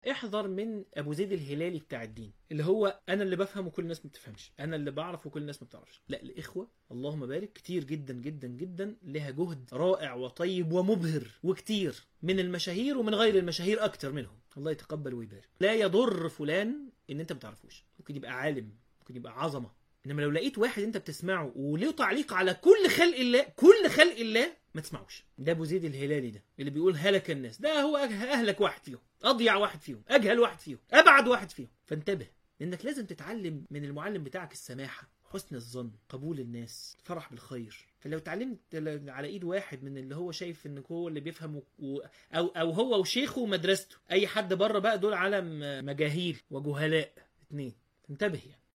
احذر من ابو زيد الهلالي بتاع الدين، اللي هو انا اللي بفهم وكل الناس ما بتفهمش، انا اللي بعرف وكل الناس ما بتعرفش. لا، الاخوه اللهم بارك كتير جدا جدا جدا لها جهد رائع وطيب ومبهر، وكتير من المشاهير ومن غير المشاهير اكتر منهم، الله يتقبل ويبارك. لا يضر فلان ان انت ما تعرفوش، ممكن يبقى عالم، ممكن يبقى عظمه، انما لو لقيت واحد انت بتسمعه وله تعليق على كل خلق الله، كل خلق الله، ما تسمعوش. ده ابو زيد الهلالي ده اللي بيقول هلك الناس، ده هو اهلك واحد فيهم، اضيع واحد فيهم، اجهل واحد فيهم، ابعد واحد فيهم. فانتبه، لانك لازم تتعلم من المعلم بتاعك السماحه، حسن الظن، قبول الناس، فرح بالخير. فلو اتعلمت على ايد واحد من اللي هو شايف انك هو اللي بيفهم او هو وشيخه ومدرسته، اي حد بره بقى دول عالم مجاهيل وجهلاء اتنين، انتبه يعني.